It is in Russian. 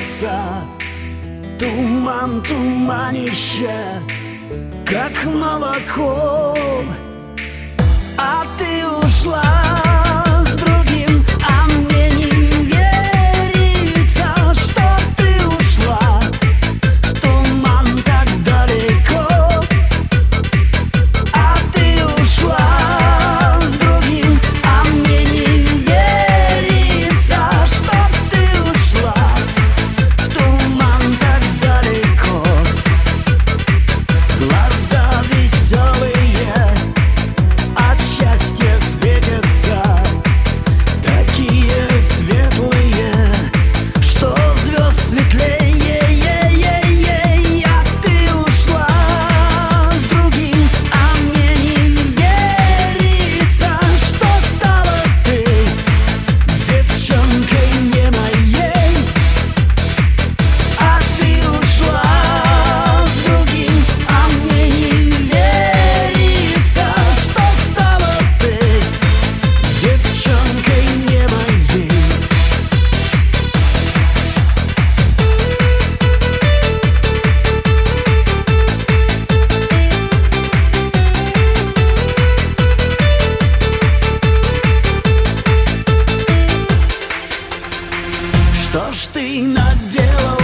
стелется туман, туманище, как молоко. А ты ушла с другим, а мне не верится, что ты ушла. Туман так далеко. А ты ушла с другим, а мне не верится, что ты ушла. Туман так далеко. Глаза веселые от счастья светятся, такие светлые, что звезд светлее. А ты ушла с другим, а мне не верится, что стала ты девчонкой не моей. А ты ушла с другим, а мне не верится, что стала ты девчонкой не моей. Что ж ты наделала?